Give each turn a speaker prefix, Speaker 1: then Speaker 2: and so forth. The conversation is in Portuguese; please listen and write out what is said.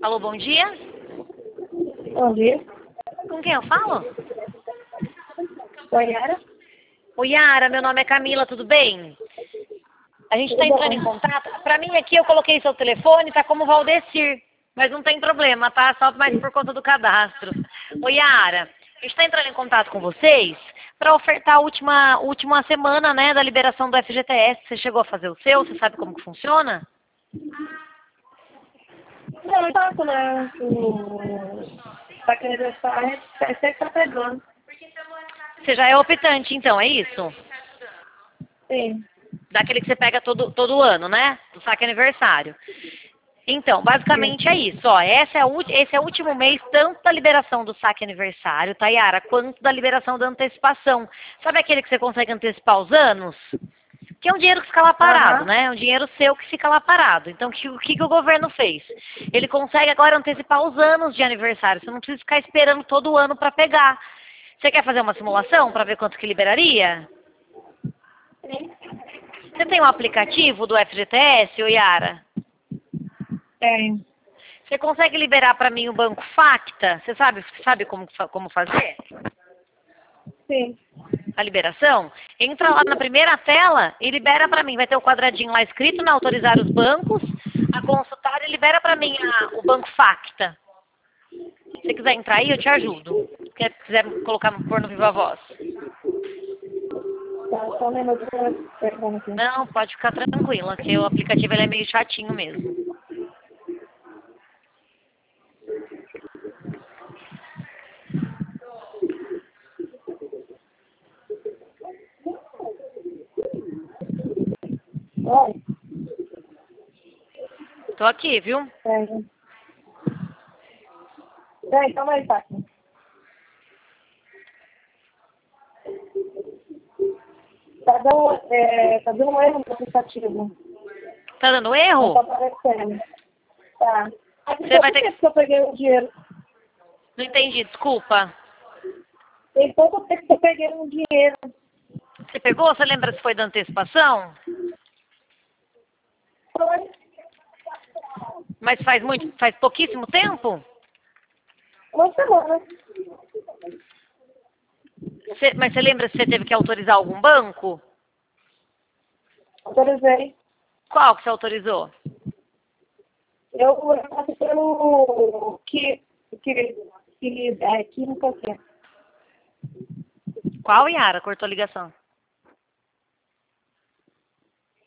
Speaker 1: Alô, bom dia.
Speaker 2: Bom dia.
Speaker 1: Com quem eu falo?
Speaker 2: Oi, Yara.
Speaker 1: Oi, Yara, meu nome é Camila, tudo bem? A gente está
Speaker 2: Tudo
Speaker 1: entrando
Speaker 2: bom?
Speaker 1: em contato. Para mim aqui eu coloquei seu telefone, tá como Valdecir, mas não tem problema, tá? Só mais por conta do cadastro. Oi, Yara, a gente está entrando em contato com vocês para ofertar a última semana, né, da liberação do FGTS. Você chegou a fazer o seu? Você sabe como que funciona?
Speaker 2: Não, tanto, né? Tá querendo aniversário, você que tá pegando.
Speaker 1: Você já é optante, então, é isso?
Speaker 2: Sim.
Speaker 1: Daquele que você pega todo ano, né? Do saque aniversário. Então, basicamente é isso, ó. Esse é o último mês, tanto da liberação do saque aniversário, tá, Yara, quanto da liberação da antecipação. Sabe aquele que você consegue antecipar os anos? Que é um dinheiro que fica lá parado,
Speaker 2: Aham.
Speaker 1: né? É um dinheiro seu que fica lá parado. Então, o que o governo fez? Ele consegue agora antecipar os anos de aniversário. Você não precisa ficar esperando todo ano para pegar. Você quer fazer uma simulação para ver quanto que liberaria?
Speaker 2: Sim.
Speaker 1: Você tem um aplicativo do FGTS, ô Yara?
Speaker 2: Tem.
Speaker 1: Você consegue liberar para mim o banco Facta? Você sabe como fazer
Speaker 2: Sim.
Speaker 1: a liberação? Entra lá na primeira tela e libera para mim. Vai ter o quadradinho lá escrito, né? Autorizar os bancos a consultar e libera para mim o banco Facta. Se você quiser entrar aí, eu te ajudo. Se quiser pôr no Viva Voz.
Speaker 2: Tá, só um minuto pra eu pegando aqui.
Speaker 1: Não, pode ficar tranquila, que o aplicativo ele é meio chatinho mesmo.
Speaker 2: Oi.
Speaker 1: Tô aqui, viu?
Speaker 2: Tem. Tem, calma aí, tá. Tá dando um erro no aplicativo.
Speaker 1: Tá dando
Speaker 2: Não tá
Speaker 1: erro?
Speaker 2: aparecendo. Tá. Mas
Speaker 1: Você vai
Speaker 2: por
Speaker 1: ter
Speaker 2: que
Speaker 1: que...
Speaker 2: eu peguei o dinheiro?
Speaker 1: Não entendi, desculpa.
Speaker 2: Tem pouco tempo que eu peguei um dinheiro.
Speaker 1: Você pegou? Você lembra se foi da antecipação?
Speaker 2: Foi
Speaker 1: Mas faz pouquíssimo tempo?
Speaker 2: uma semana.
Speaker 1: Mas você lembra se você teve que autorizar algum banco?
Speaker 2: Autorizei.
Speaker 1: Qual que você autorizou?
Speaker 2: Eu passei pelo que não sei o quê.
Speaker 1: Qual, Yara? Cortou a ligação.